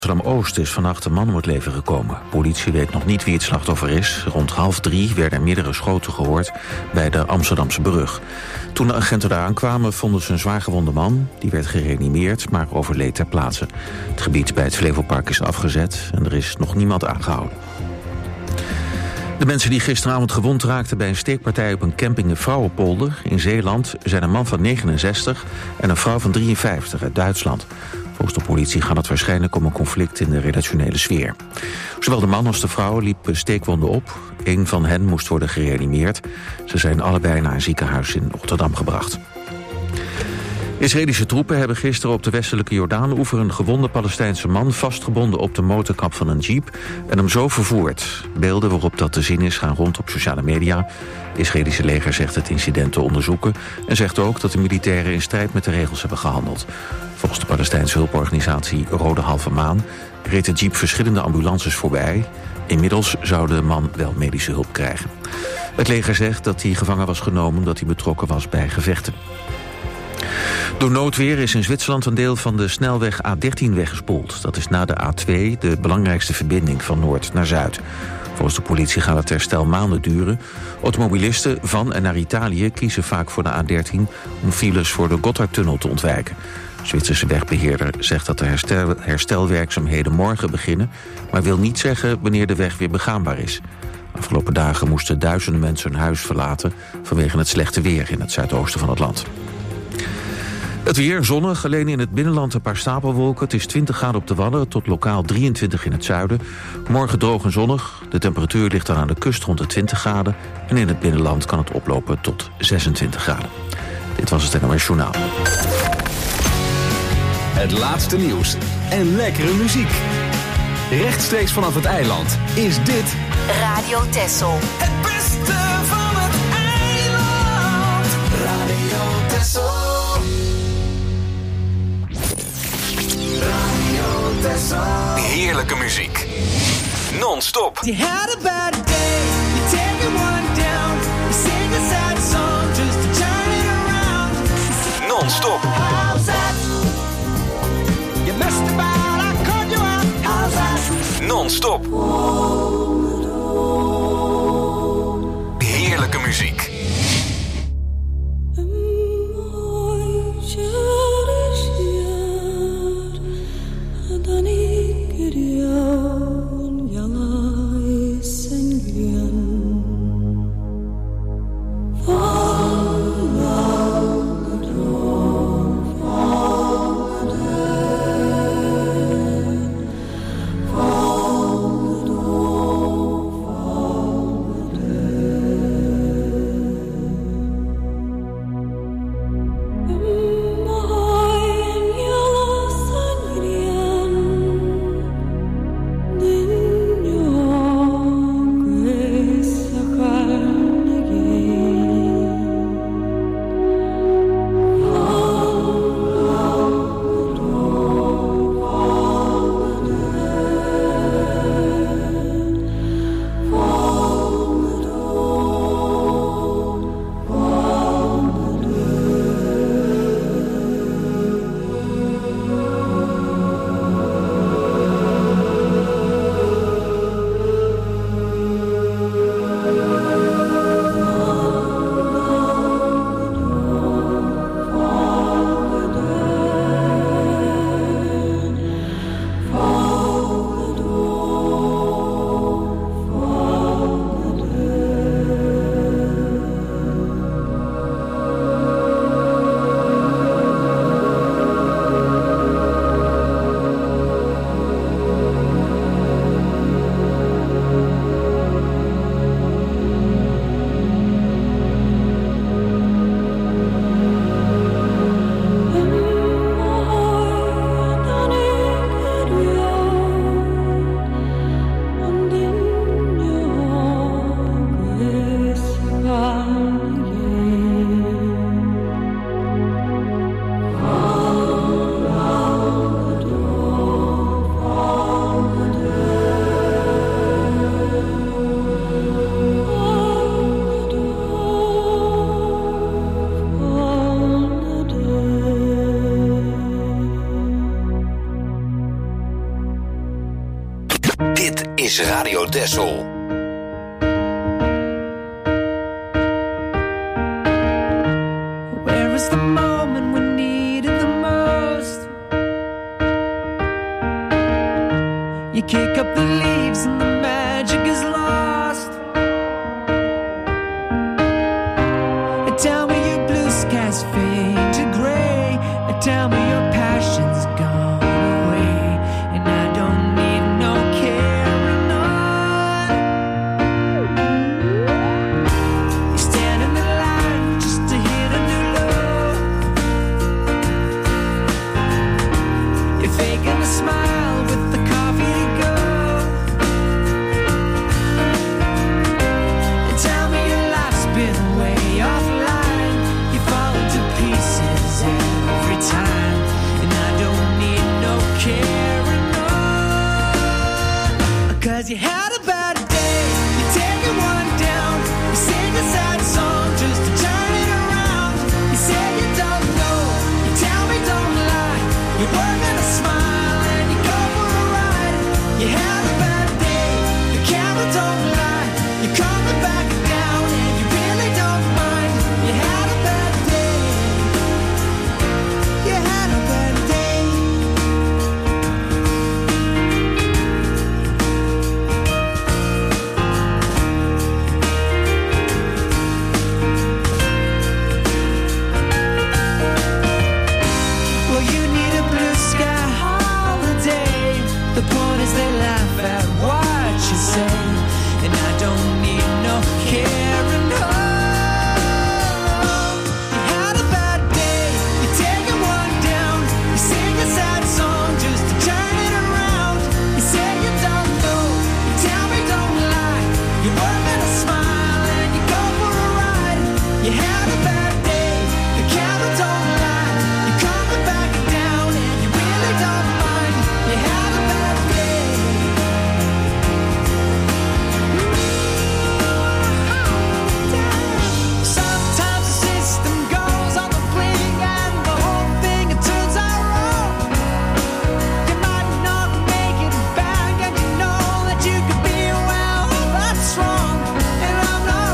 Amsterdam-Oost is vannacht een man om het leven gekomen. Politie weet nog niet wie het slachtoffer is. Rond 2:30 werden er meerdere schoten gehoord bij de Amsterdamse brug. Toen de agenten daar aankwamen vonden ze een zwaargewonde man. Die werd gereanimeerd, maar overleed ter plaatse. Het gebied bij het Flevopark is afgezet en er is nog niemand aangehouden. De mensen die gisteravond gewond raakten bij een steekpartij op een camping in Vrouwenpolder in Zeeland zijn een man van 69 en een vrouw van 53 uit Duitsland. Volgens de politie gaat het waarschijnlijk om een conflict in de redactionele sfeer. Zowel de man als de vrouw liepen steekwonden op. Eén van hen moest worden gereanimeerd. Ze zijn allebei naar een ziekenhuis in Rotterdam gebracht. Israëlische troepen hebben gisteren op de westelijke Jordaanoever een gewonde Palestijnse man vastgebonden op de motorkap van een jeep en hem zo vervoerd. Beelden waarop dat te zien is gaan rond op sociale media. Het Israëlische leger zegt het incident te onderzoeken en zegt ook dat de militairen in strijd met de regels hebben gehandeld. Volgens de Palestijnse hulporganisatie Rode Halve Maan reed de jeep verschillende ambulances voorbij. Inmiddels zou de man wel medische hulp krijgen. Het leger zegt dat hij gevangen was genomen omdat hij betrokken was bij gevechten. Door noodweer is in Zwitserland een deel van de snelweg A13 weggespoeld. Dat is na de A2 de belangrijkste verbinding van noord naar zuid. Volgens de politie gaat het herstel maanden duren. Automobilisten van en naar Italië kiezen vaak voor de A13 om files voor de Gotthardtunnel te ontwijken. De Zwitserse wegbeheerder zegt dat de herstelwerkzaamheden morgen beginnen, maar wil niet zeggen wanneer de weg weer begaanbaar is. De afgelopen dagen moesten duizenden mensen hun huis verlaten vanwege het slechte weer in het zuidoosten van het land. Het weer zonnig, alleen in het binnenland een paar stapelwolken. Het is 20 graden op de Wadden tot lokaal 23 in het zuiden. Morgen droog en zonnig. De temperatuur ligt dan aan de kust rond de 20 graden. En in het binnenland kan het oplopen tot 26 graden. Dit was het NOS Journaal. Het laatste nieuws en lekkere muziek. Rechtstreeks vanaf het eiland is dit Radio Texel. Het beste van het eiland. Radio Texel. heerlijke muziek. Non-stop. You had a bad day, you take one down, you sing a sad song just to turn it around. Non-stop. How's that? You messed about, I caught you out. How's that? Non-stop. Heerlijke muziek. Dit is Radio Dessel. Where is the moment we needed the most? You kick up the leaves and the magic is lost. And tell me your blue skies fade to gray. And tell me your passion's gone away. And I don't need no carrying on. You stand in the line just to hit a new low. You're faking a smile with the coffee to go. And tell me your life's been way offline. You fall into pieces every time. And I don't need no carrying on. 'Cause you had a bad day. You take it one down. You sing a sad song just to turn it around. You say you don't know. You tell me don't lie. You work on a smile and you go for a ride. You had a bad day. The camera don't lie. You're coming back down and you really don't mind. You had a bad day. You had a bad day. Well, you need a blue sky holiday. The point is they laugh at what you say. And I don't need no carrying on. You had a bad day. You take it one down. You sing a sad song just to turn it around. You say you don't know. You tell me don't lie. You work on a smile and you go for a ride. You had a bad day. The camera don't lie. You're coming back down and you really don't mind. You had a bad day. Sometimes the system goes on the blink and the whole thing it turns out wrong. You might not make it back and you know that you could be well, that's wrong, and I'm not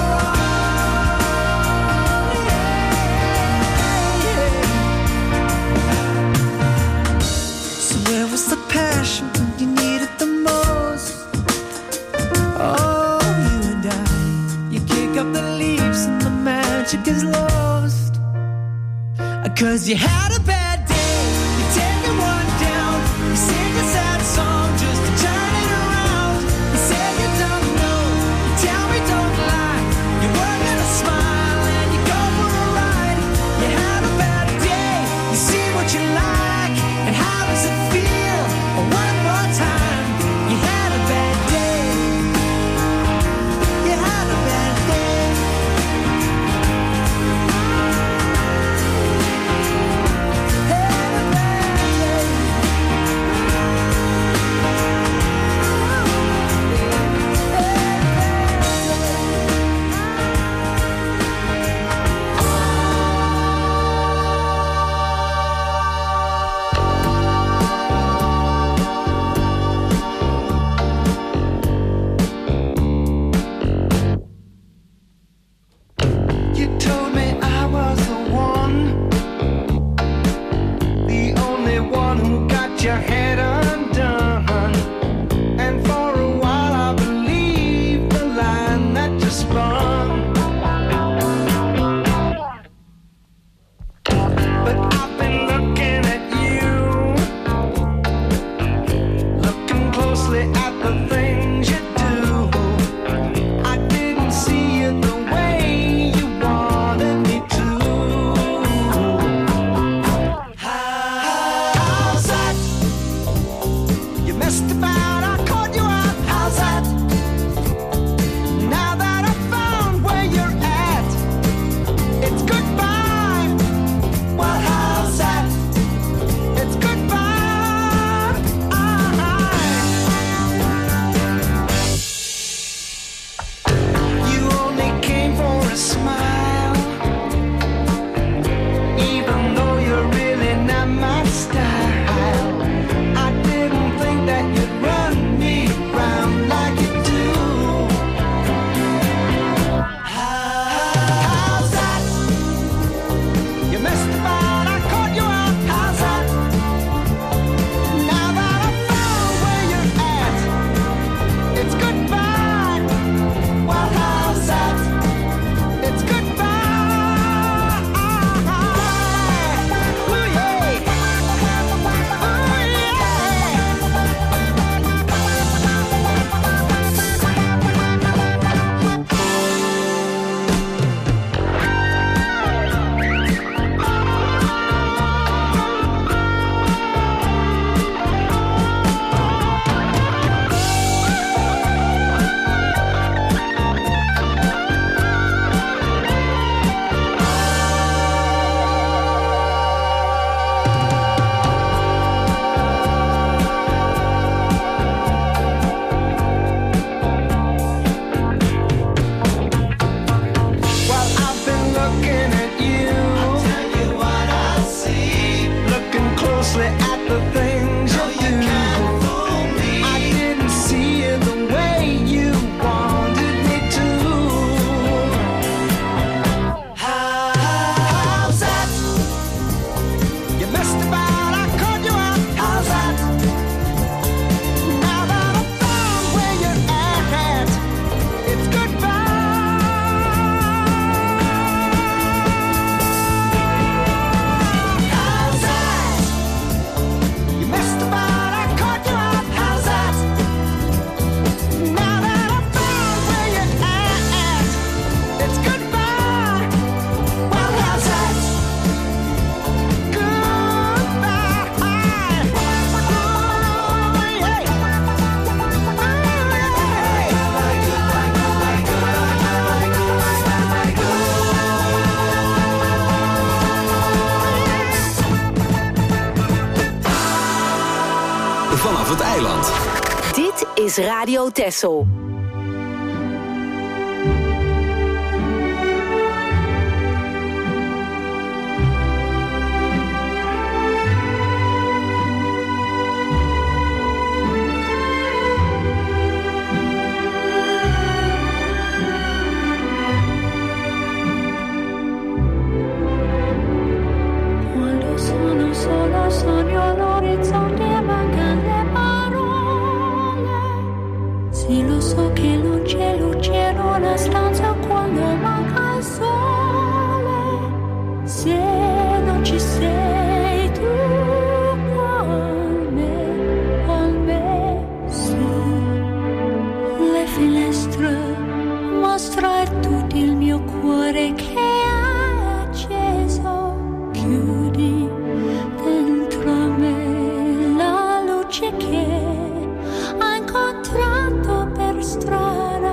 wrong. So where was the passion when you needed the most? Oh, you and I, you kick up the leaves and the magic is lost. 'Cause you had a bad day, you take it one down, you sing a sad song just to turn it around. You say you don't know, you tell me don't lie. You work on a smile and you go for a ride. You had a bad day, you see what you like, and how does it feel? One more time, you had a bad day. You had a bad day. eiland. Dit is Radio Texel. Sogno l'orizzonte e mancano le parole. Sì, lo so che non c'è luce in una stanza quando manca il sole. Se non ci sei tu con me, sì. Le finestre mostra tutto il mio cuore che è acceso. Chiudi dentro me la luce che ho incontrato per strada.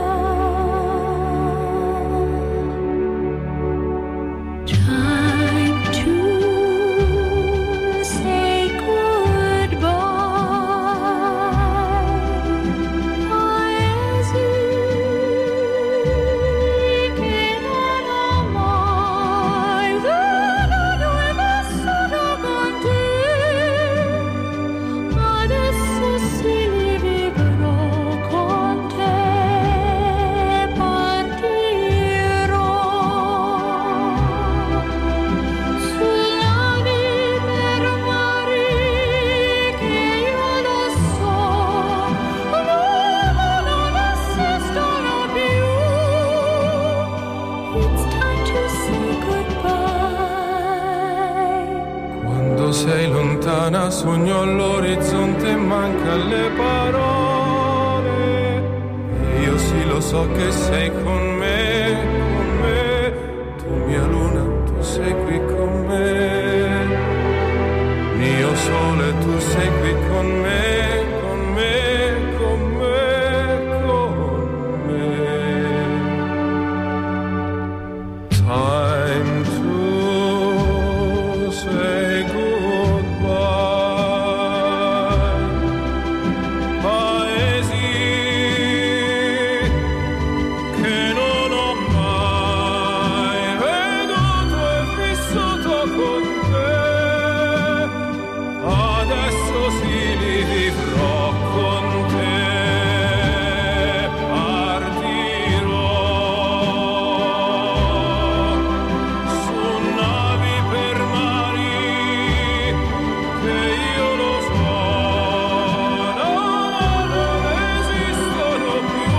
Time to say goodbye. Paesi che non ho mai veduto e vissuto con te. Adesso sì li vivrò con te. Partirò su navi per mari che io lo so non esistono più. It's time to say goodbye. Quando sei lontana sogno all'orizzonte e manca le parole. E io sì lo so che sei con me, tu mia luna, tu sei qui con me. Mio sole, tu sei qui con me, con me, con me, con me. Time to say goodbye. Paesi che non ho mai veduto e vissuto con te. Adesso sì li vivrò con te. Partirò su navi per mari che io lo so non esistono più.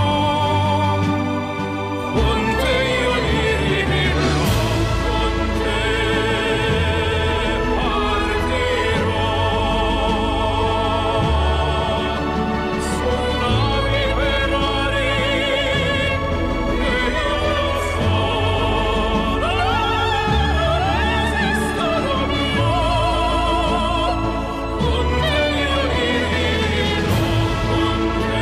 Con te io li vivrò, con te partirò su navi per mari che io lo so non esistono più. Con te io li vivrò, con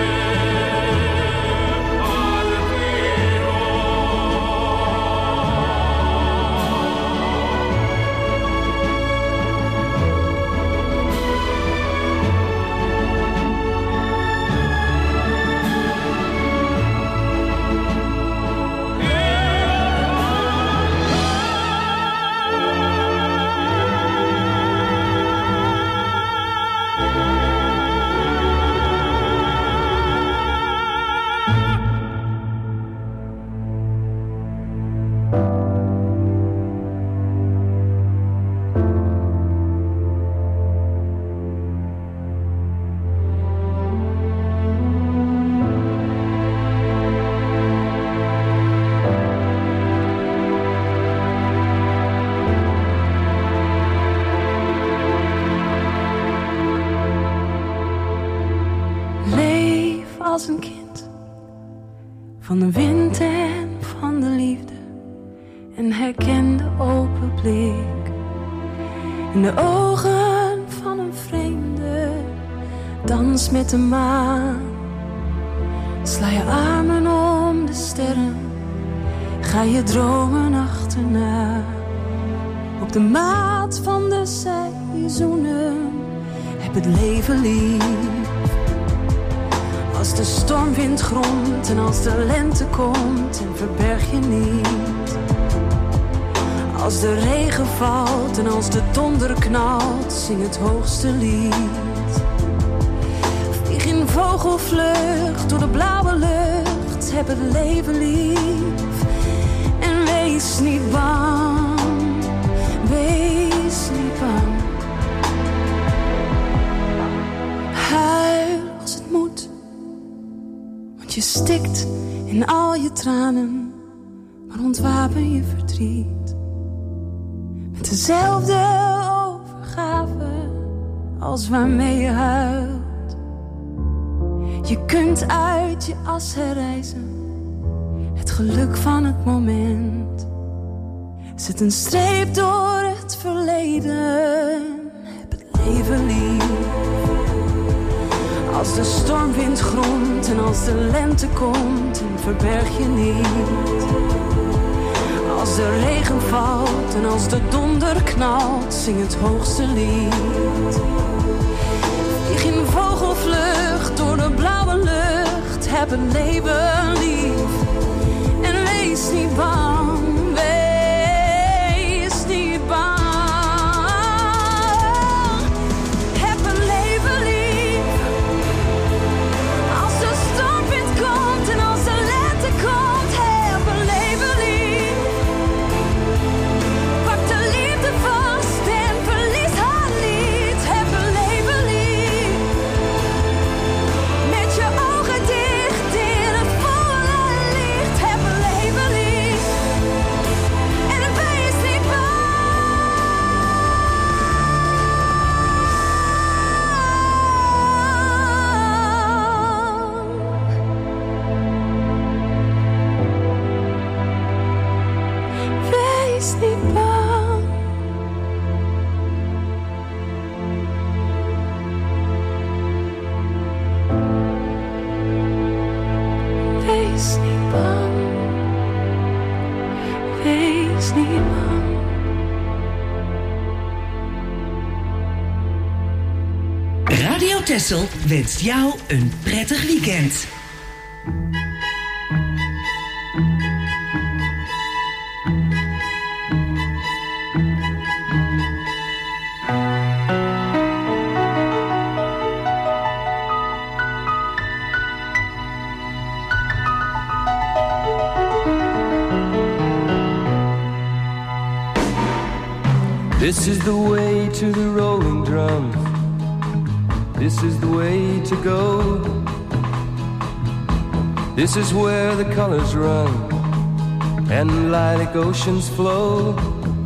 Leef als een kind van de wind en van de liefde. En herken de open blik in de ogen van een vreemde. Dans met de maan. Sla je armen om de sterren. Ga je dromen achterna. Op de maat van de seizoenen. Heb het leven lief. Als de stormwind gromt en als de lente komt en verberg je niet. Als de regen valt en als de donder knalt, zing het hoogste lied. Vlieg in vogelvlucht door de blauwe lucht, heb het leven lief. En wees niet bang, wees niet bang. Huil als het moet, want je stikt in al je tranen, maar ontwapen je verdriet. Met dezelfde overgave als waarmee je huilt. Je kunt uit je as herrijzen, het geluk van het moment. Zet een streep door het verleden, heb het leven lief. Als de stormwind gromt en als de lente komt, en verberg je niet. Als de regen valt en als de donder knalt, zing het hoogste lied. Vlieg in vogelvlucht door de blauwe lucht, heb het leven lief. En wees niet bang, wees niet bang. Heb het leven lief. Als de stormwind komt en als de lente komt, heb het leven lief. Pak de liefde vast en verlies haar niet. Heb het leven lief. Met je ogen dicht in het volle licht. Heb het leven lief. En wees niet bang. Wees niet bang. Wees niet bang. Wees niet bang. Radio Texel wenst jou een prettig weekend. This is the way to the rolling drums. This is the way to go. This is where the colors run and lilac oceans flow.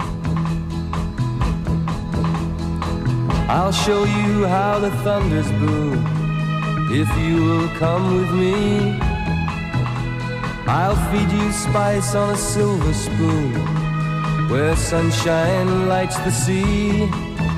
I'll show you how the thunders boom if you will come with me. I'll feed you spice on a silver spoon where sunshine lights the sea.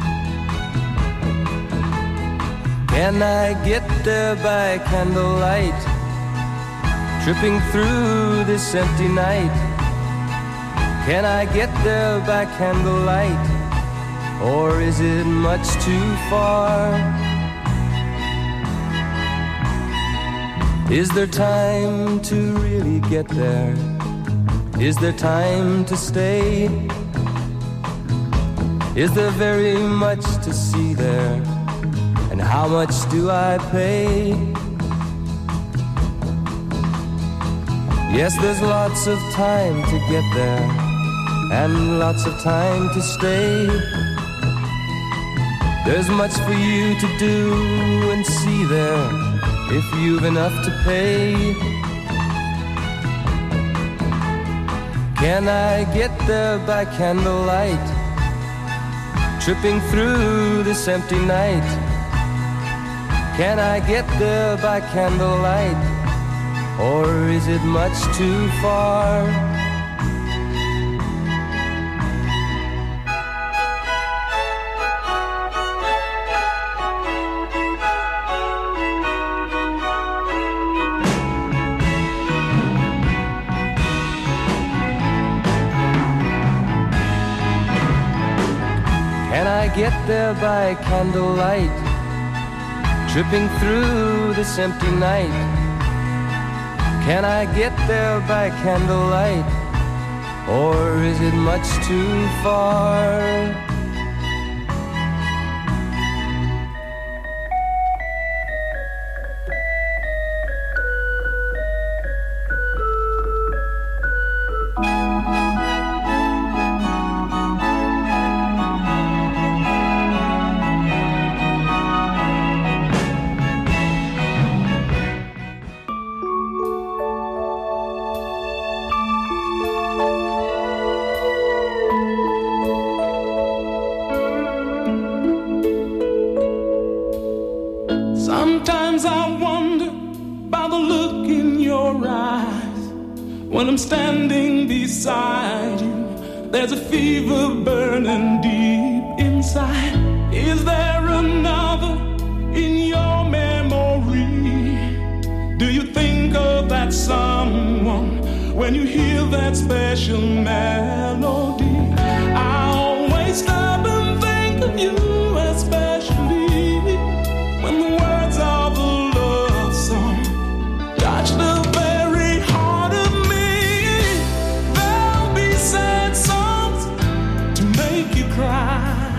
Can I get there by candlelight, tripping through this empty night? Can I get there by candlelight, or is it much too far? Is there time to really get there? Is there time to stay? Is there very much to see there? And how much do I pay? Yes, there's lots of time to get there and lots of time to stay. There's much for you to do and see there if you've enough to pay. Can I get there by candlelight, tripping through this empty night? Can I get there by candlelight, or is it much too far? Can I get there by candlelight, tripping through this empty night? Can I get there by candlelight, or is it much too far? Sometimes I wonder by the look in your eyes. When I'm standing beside you, there's a fever burning deep inside. Is there another in your memory? Do you think of that someone when you hear that special melody? I always stop and think of you, especially when the words of a love song touch the very heart of me. There'll be sad songs to make you cry.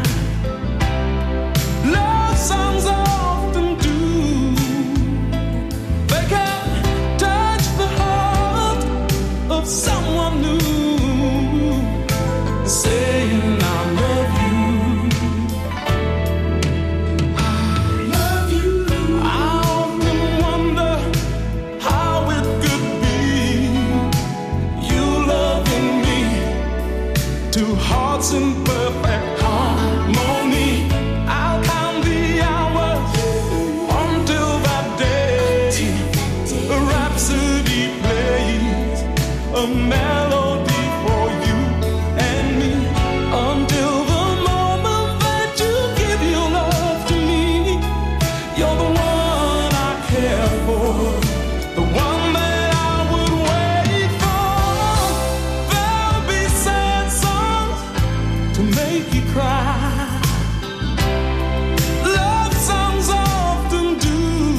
Love songs often do. They can touch the heart of someone new, saying I love you. In perfect harmony, I'll count the hours until that day. A rhapsody plays, a melody for you and me, until the moment that you give your love to me. You're the one I care for, the one that I would wait for. There'll be sad songs to make you cry. Love songs often do.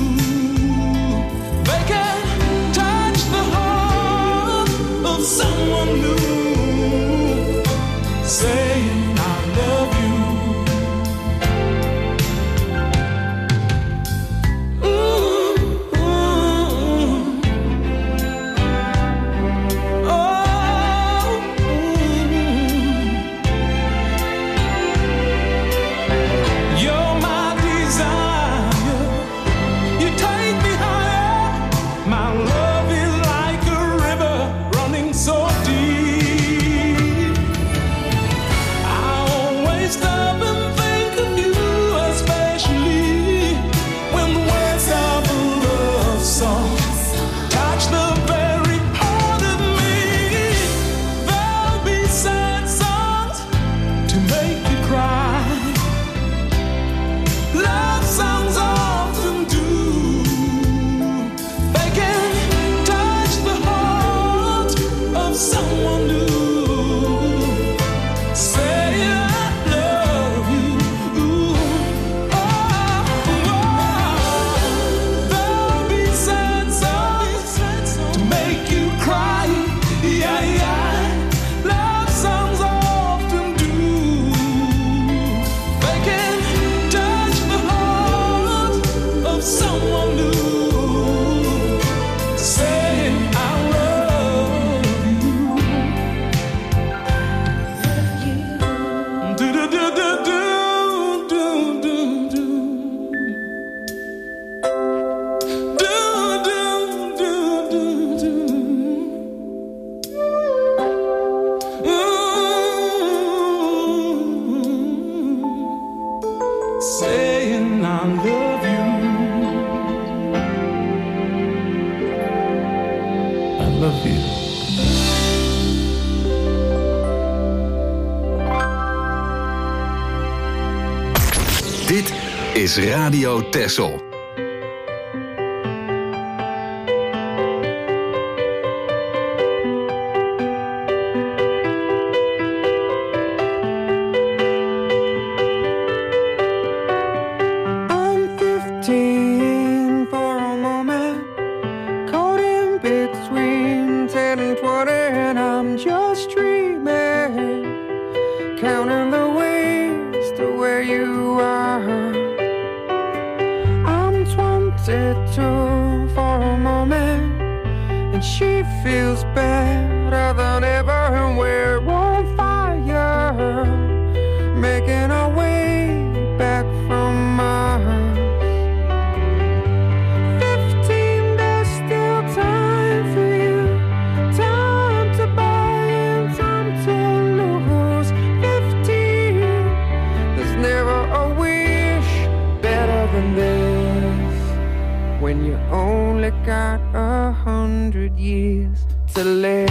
They can touch the heart of someone new, saying I love you. Ooh, ooh. Oh, ooh. You're my desire, you take me higher. My love is like a river running so deep. I always stop and think of you, especially when the words of a love song touch the very heart of me. There'll be sad songs to make you cry. Love songs often do. They can touch the heart of someone new, say I love you. Ooh, oh, oh. There'll be sad songs to make you cry. Yeah, yeah. Love songs often do. They can touch the heart of someone new, saying I love you. Do do do do do do do do. Do do do do do. Saying I love you. I love you. Dit is Radio Texel. I'm 15 for a moment, caught in between. feels better than ever, and we're on fire, making our way back from Mars. 15, there's still time for you, time to buy and time to lose. 15, there's never a wish better than this, when you only got 100 years to live.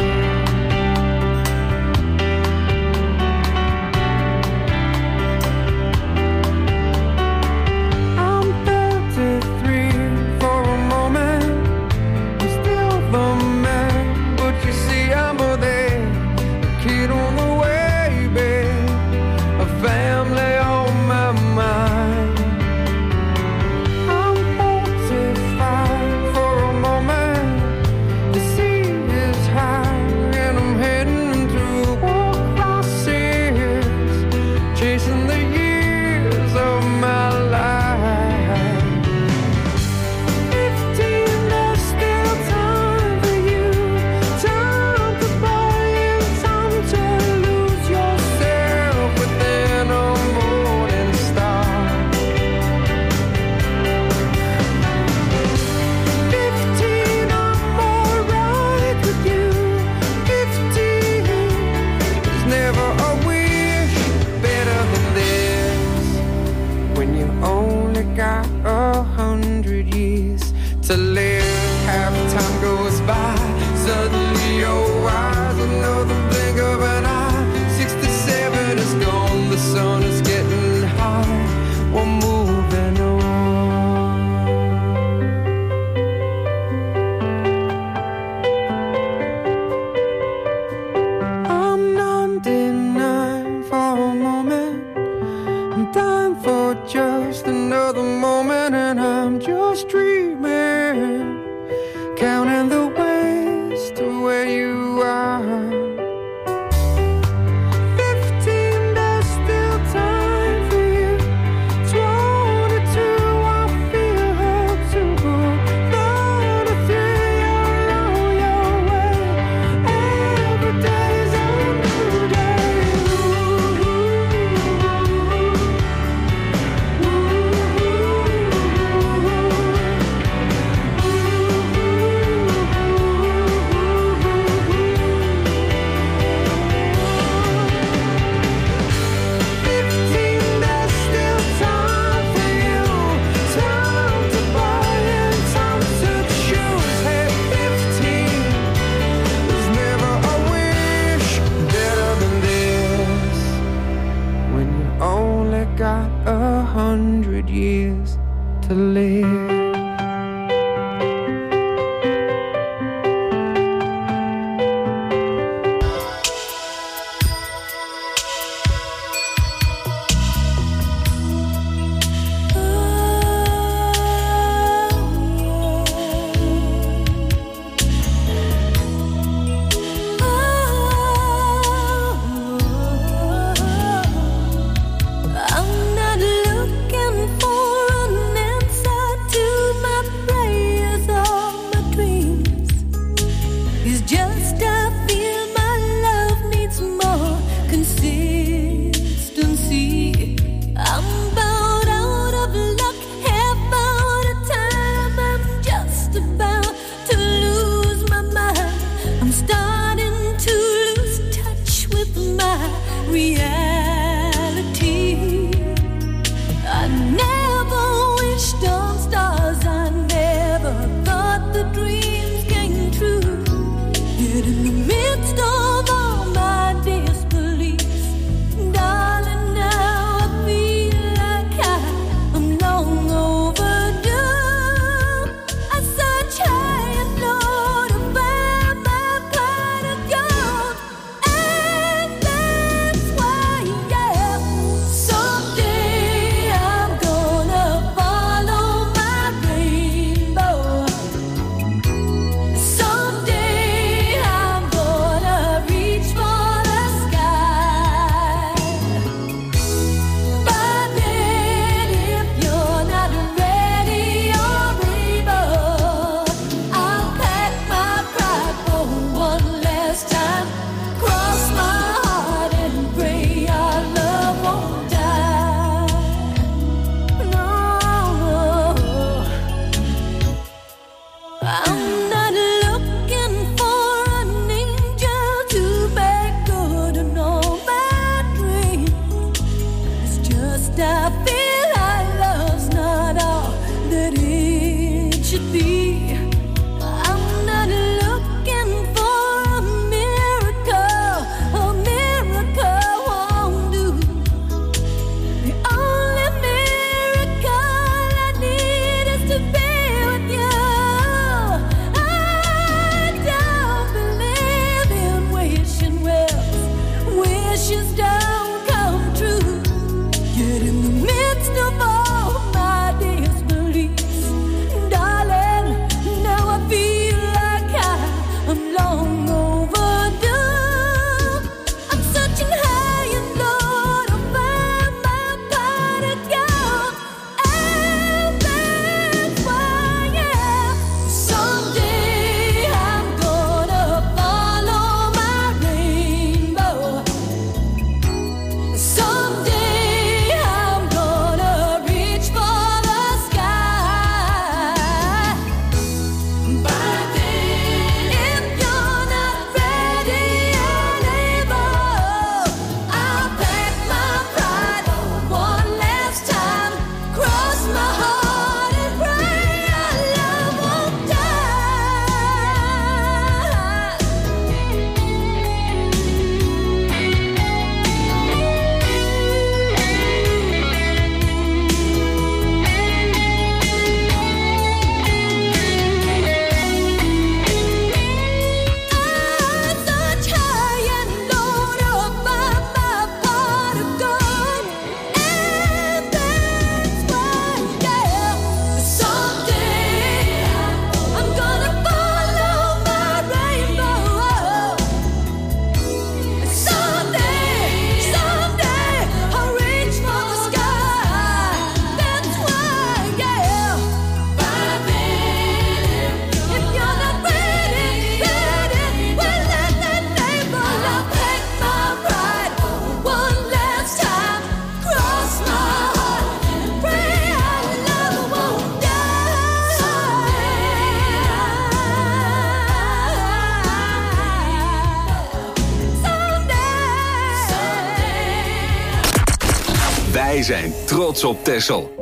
Wij zijn trots op Texel.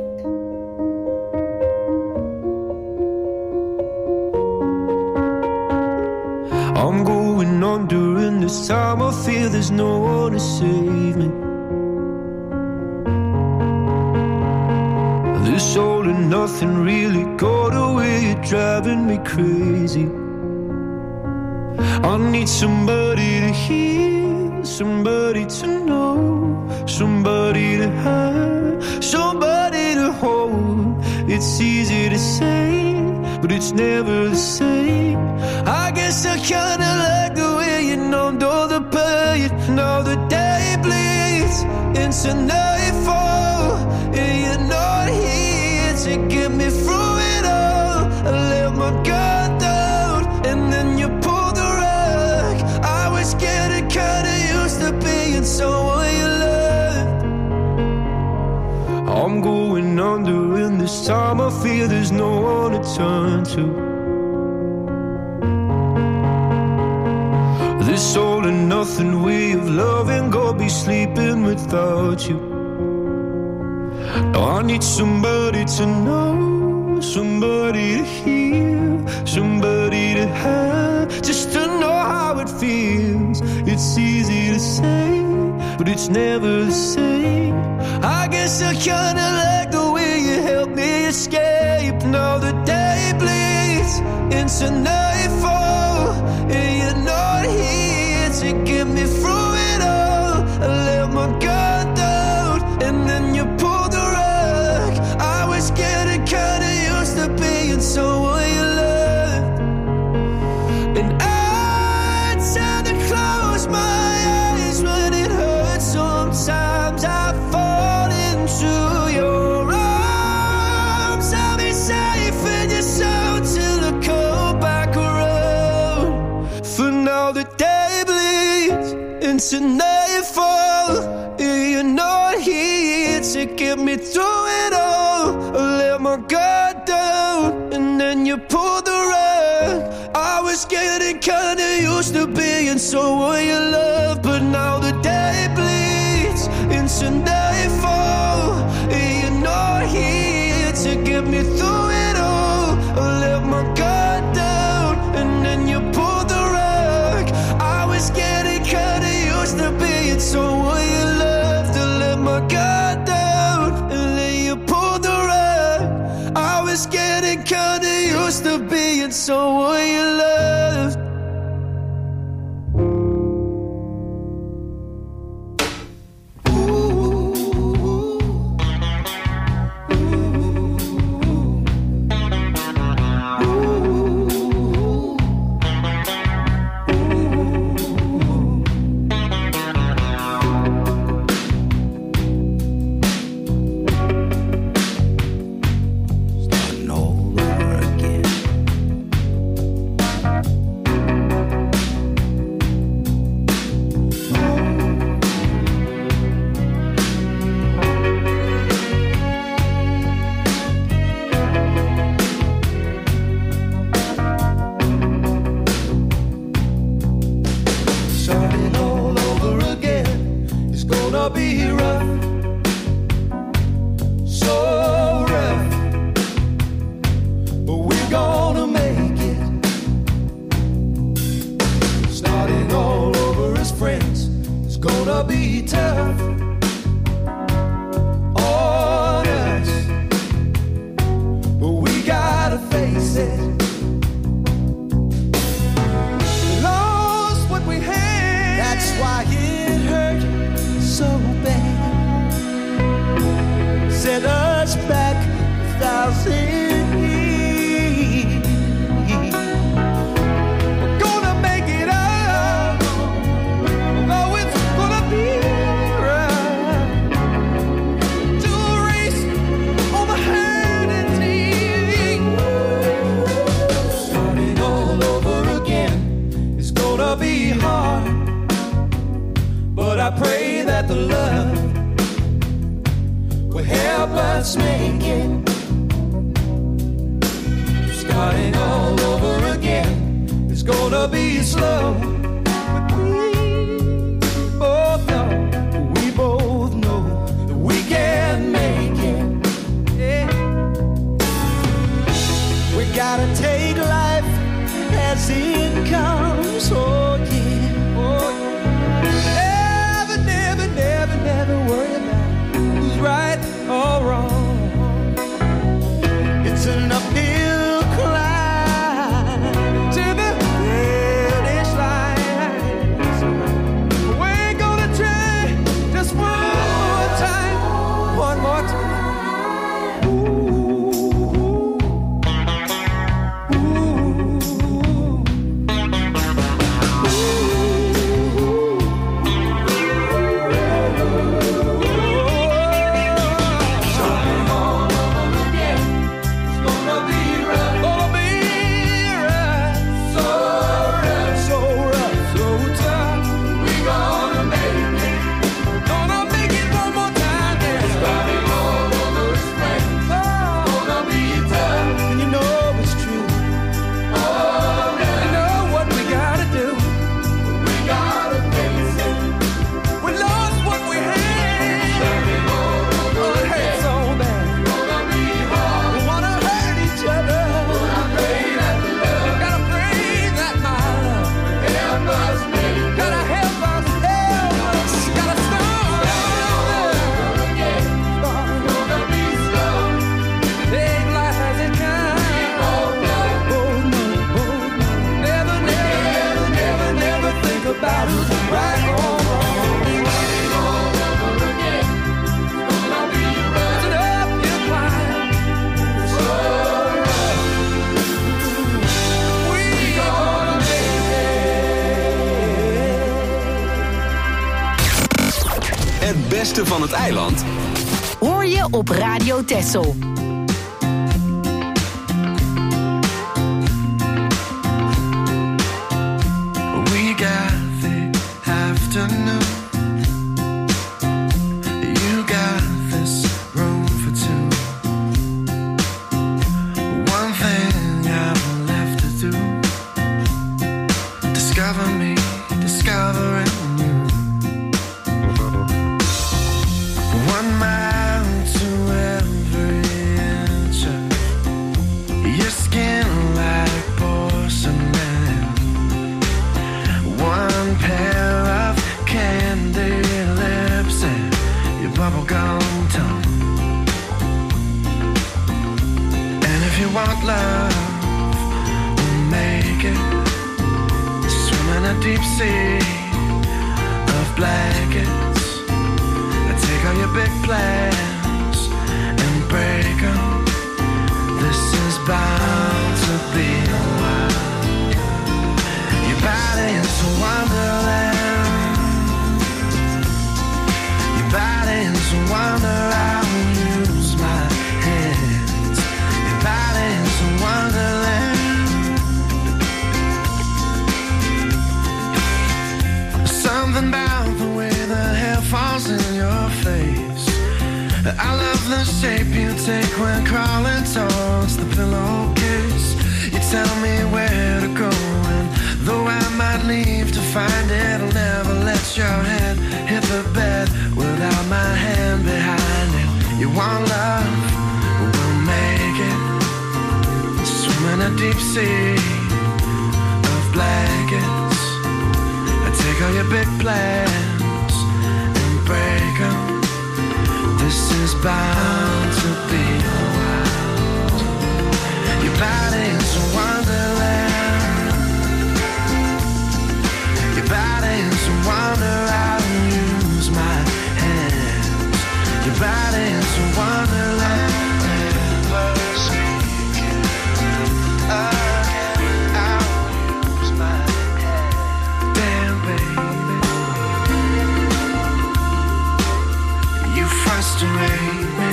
I'm going on during this time. I feel there's no one to save me. This all and nothing really got away. You're driving me crazy. I need somebody to hear, somebody to know, somebody to have, somebody to hold. It's easy to say, but it's never the same. I guess I kinda like the way you numbed all the pain. Now the day bleeds into nightfall, and you're not here to get me through it all. I let my guard down, and then you pulled the rug. I was getting kinda used to being someone you loved. I'm going under in this time. I feel there's no one to turn to. This all and nothing way of loving, go be sleeping without you. Now I need somebody to know, somebody to hear, somebody to have, just to know how it feels. It's easy to say, but it's never the same. I guess I kinda like the way you helped me escape. Now the day bleeds into nightfall, and you're not here to get me through it all. I let my guard down, and then you pulled the rug. I was getting kinda used to being someone you loved, and I tend to close my eyes when it hurts. Sometimes I fall into your arms. I'll be safe in your soul till I come back around. For now the day bleeds into nightfall, and you're not here to get me through it all. I let my guard down, and then you pulled the rug. I was getting kinda used to being someone you love, but now the day bleeds into nightfall, and you're not here to get me through it all. I let my guard down, and then you pulled the rug. I was getting kinda used to being someone you loved. I let my guard down, and then you pulled the rug. I was getting kinda used to being someone you loved. We both know that we can as it comes. Oh yeah, oh yeah. Never, never, never, never worry about who's right or wrong. It's an uphill climb to the finish line. We're gonna try just one more time. Het beste van het eiland hoor je op Radio Texel. We got the afternoon. You got this room for two. One thing I've left to do. Discover me, discovering you. 1 mile to every inch of your skin like porcelain. 1 pair of candy lips and your bubblegum tongue. And if you want love, we'll make it. Swim in a deep sea of blankets. Take all your big plans and break them. This is bound to be a while. Your body is a wonderland. Your body is a wonder. I will use my hands. Your body is a wonderland. Something about the way the hair falls in your face. I love the shape you take when crawling towards the pillowcase. You tell me where to go, and though I might leave to find it, I'll never let your head hit the bed without my hand behind it. You want love? We'll make it. Swim in a deep sea of blankets. Take all your big plans and break them. This is bound to be a while. Your body is a wonderland. Your body is a wonder. I will use my hands. Your body is a wonderland. Never speaking again. I will use my hands. Damn, baby, you frustrate me.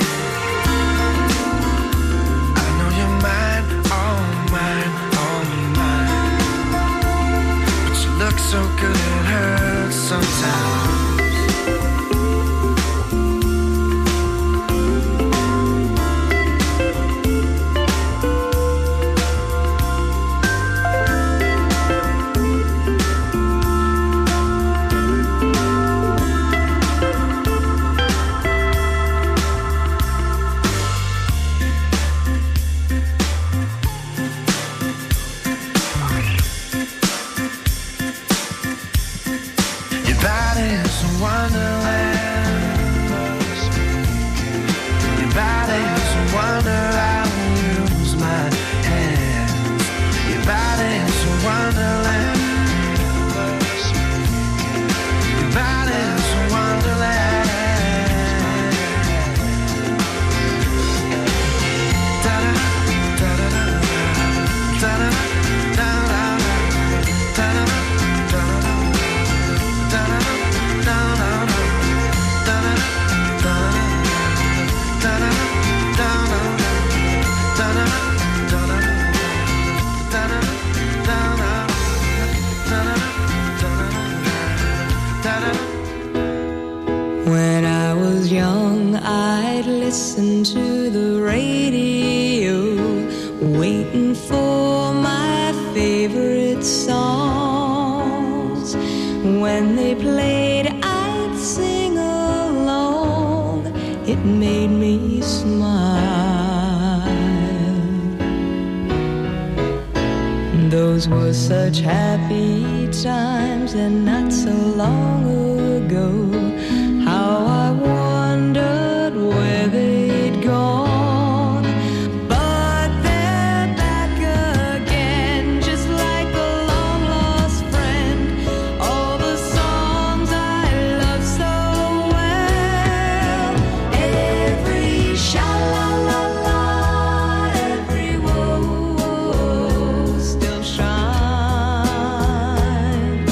I know you're mine, all mine, all mine. But you look so good, it hurts sometimes. listen to the radio, waiting for my favorite songs. When they played, I'd sing along. It made me smile. Those were such happy times, and not so long ago. How I wondered where they'd gone. But they're back again, just like a long-lost friend. All the songs I love so well. Every sha-la-la-la, every woe still shines.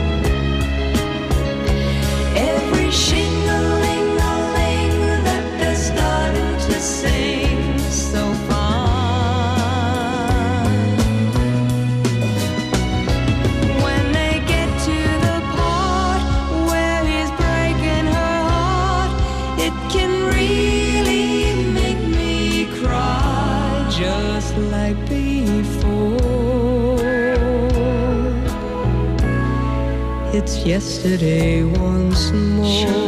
Every shing-a-ling-a-ling that they're starting to sing so fine. When they get to the part where he's breaking her heart, it can really make me cry, just like before. It's yesterday once more.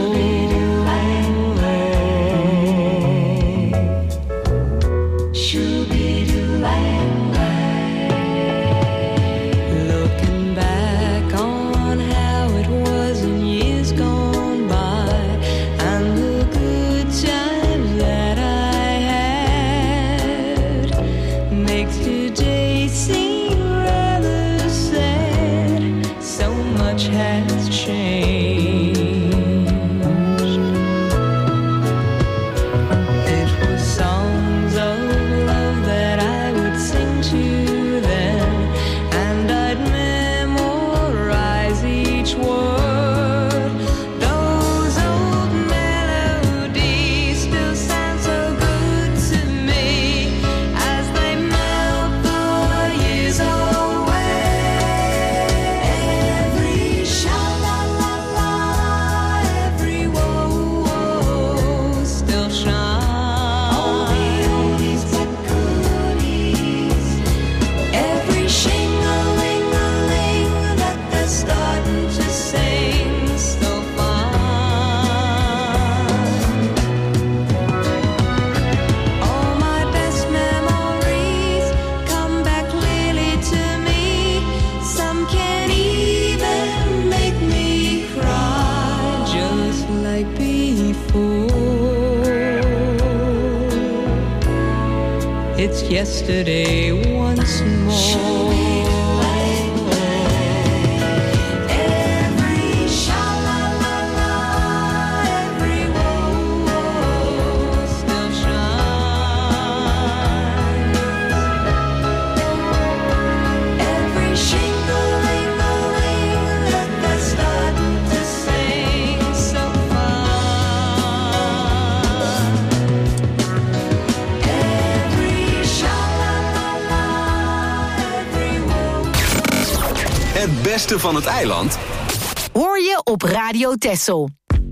Looking back on how it was in years gone by, and the good times that I had, makes today seem rather sad. So much has changed. It was songs of love that I would sing to them, and I'd memorize each word. Those old melodies still sound so good to me as they melt the years away. Every sha-la-la-la, every woe still shines. All the oldies but goodies. Every shing-a-ling-a-ling that they're starting to sing so fine. All my best memories come back clearly to me. Some can even make me cry, just like before. It's yesterday once more. Every sha-la-la-la, every woe still shines. Every shing-a-ling-a-ling that they're starting to sing so fine. Every sha-la-la-la, every woe. Het beste van het eiland Hoor je op Radio Texel.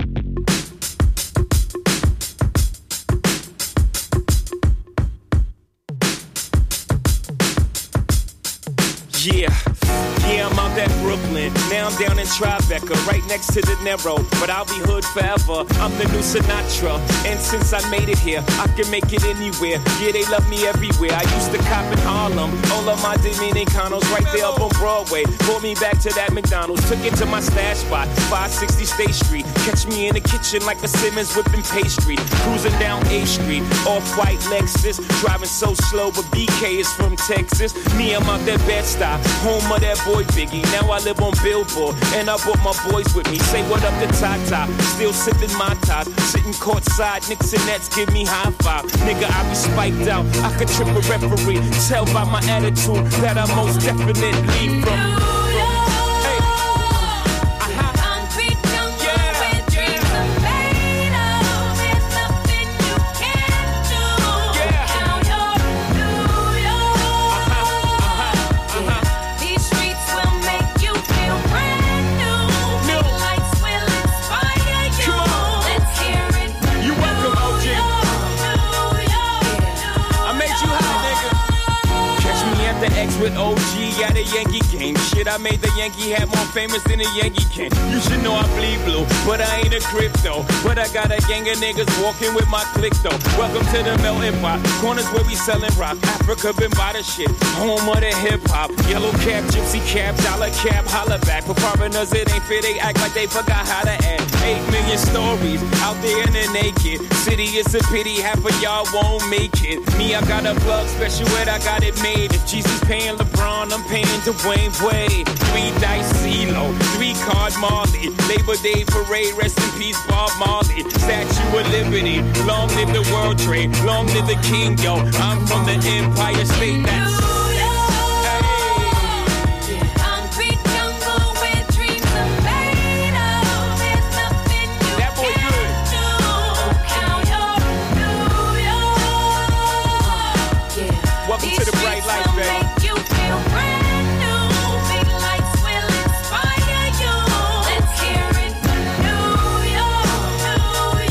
Yeah, I'm out at Brooklyn. Now I'm down in Tribeca, right next to De Niro. But I'll be hood forever. I'm the new Sinatra. And since I made it here, I can make it anywhere. Yeah, they love me everywhere. I used to cop in Harlem. All of my Dominicanos right there up on Broadway. Pulled me back to that McDonald's. Took it to my stash spot, 560 State Street. Catch me in the kitchen like a Simmons whipping pastry. Cruising down A Street, off-white Lexus. Driving so slow, but BK is from Texas. Me, I'm out that Bed-Stuy, home of that boy Biggie. Now I live on Billboard, and I brought my boys with me. Say what up to Tata, still sipping my top. Sitting courtside, Knicks and Nets give me high five. Nigga, I be spiked out, I could trip a referee. Tell by my attitude that I most definitely from. with OG at a Yankee game. Shit, I made the Yankee hat more famous than a Yankee can. You should know I bleed blue, but I ain't a crypto. But I got a gang of niggas walking with my click though. Welcome to the melting pot, corners where we sellin' rock. Africa been by the shit, home of the hip hop. Yellow cap, gypsy cap, dollar cap, holla back. For foreigners it ain't fair, they act like they forgot how to act. 8 million stories out there in the naked city. It's a pity half of y'all won't make it. Me, I got a plug special ed, I got it made. If Jesus paying LeBron, I'm paying Dwayne Wade. 3 dice CeeLo, 3 card Marley. Labor Day parade, rest in peace Bob Marley. Statue of Liberty, long live the World Trade, long live the King, yo. I'm from the Empire State. That's to the bright light, baby. Make you feel brand new. Big lights will inspire you. Let's hear it for New York, New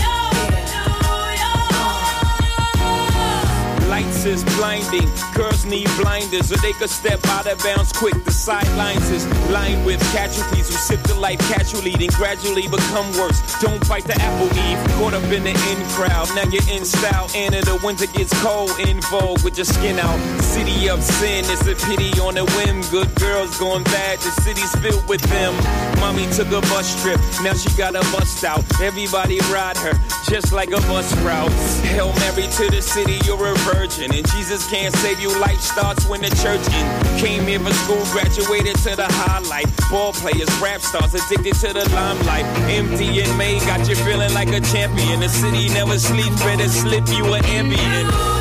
York, New York. Lights is blinding. Girls need blinders, or they could step out of bounds quick. The sidelines is lined with casualties who sip the life casually, then gradually become worse. Don't fight the apple eve. Caught up in the in crowd, now you're in style. And in the winter gets cold, in vogue with your skin out. City of sin, it's a pity on a whim. Good girls going bad, the city's filled with them. Mommy took a bus trip, now she got a bust out. Everybody ride her, just like a bus route. Hail Mary to the city, you're a virgin. And Jesus can't save you, life starts when the church in. Came here for school, graduated to the highlight. Ball players, rap stars, addicted to the limelight. Empty in May, got you feeling like a champion. The city never sleeps, better slip you an ambient.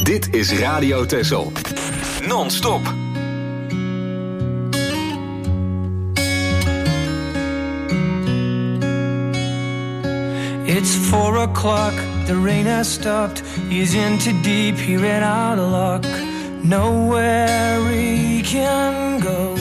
Dit is Radio Texel. Non-stop. It's 4 o'clock, the rain has stopped. He's in too deep, he ran out of luck. Nowhere he can go.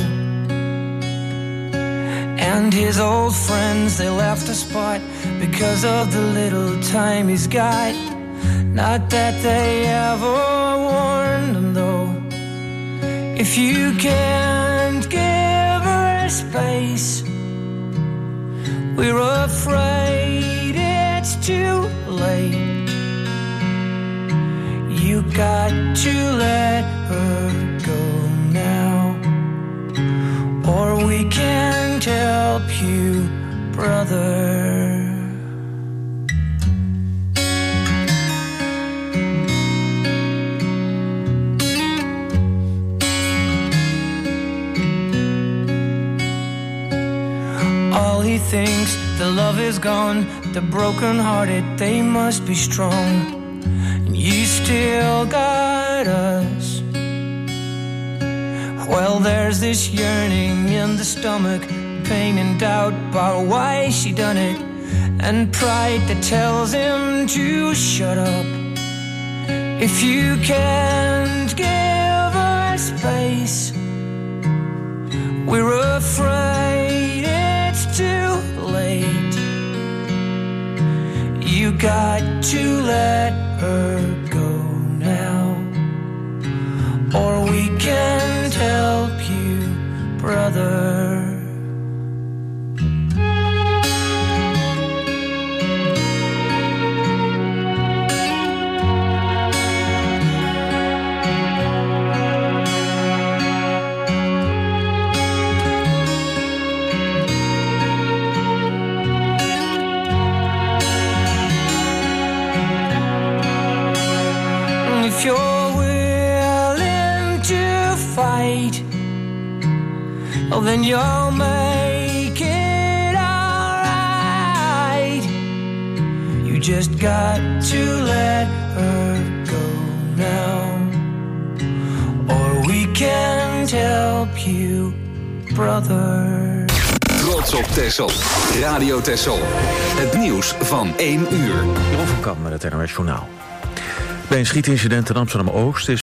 And his old friends, they left the spot because of the little time he's got. Not that they ever warned him though. If you can't give her space, we're afraid it's too late. You got to let her go now, or we can't help you, brother. All he thinks, the love is gone. The broken-hearted, they must be strong. And you still got us. Well, there's this yearning in the stomach, pain and doubt about why she done it, and pride that tells him to shut up. If you can't give her space, we're afraid it's too late. You got to let her go now, or we can't help you, brother. If you're willing to fight, well then you'll make it alright. You just got to let her go now, or we can't help you, brother. Trots op Texel. Radio Texel. Het nieuws van 1 uur. Jeroen van Kamp met het NOS Journaal. Bij een schietincident in Amsterdam-Oost is